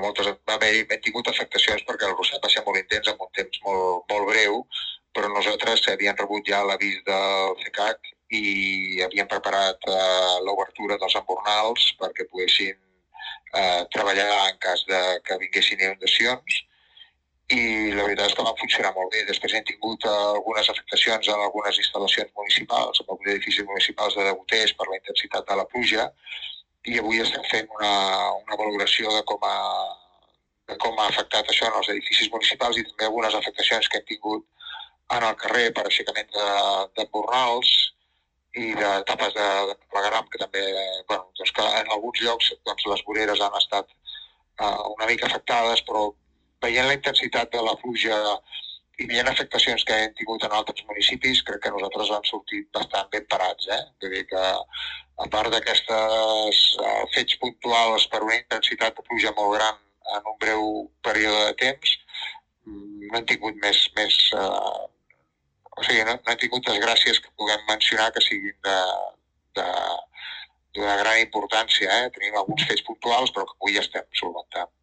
hem tingut afectacions perquè el rossat va ser molt intens en un temps molt breu, però nosaltres havíem rebut ja l'avís del CECAC i havíem preparat l'obertura dels embornals perquè poguessin treballar en cas que vinguessin inundacions, i la veritat és que van funcionar molt bé. Després hem tingut algunes afectacions en algunes instal·lacions municipals, en alguns edificis municipals de degoters per la intensitat de la pluja, i avui estem fent una valoració de com ha afectat això en els edificis municipals i també algunes afectacions que hem tingut en el carrer per aixecament d'embornals i de tapes de plegaram, que també, que en alguns llocs les voreres han estat una mica afectades, però veient la intensitat de la pluja i veient afectacions que hem tingut en altres municipis, crec que nosaltres hem sortit bastant ben parats. Vull dir que, a part d'aquestes fets puntuals per una intensitat de pluja molt gran en un breu període de temps, no hem tingut no hem tingut desgràcies que puguem mencionar que siguin d'una gran importància. Tenim alguns fets puntuals, però que avui ja estem solventant.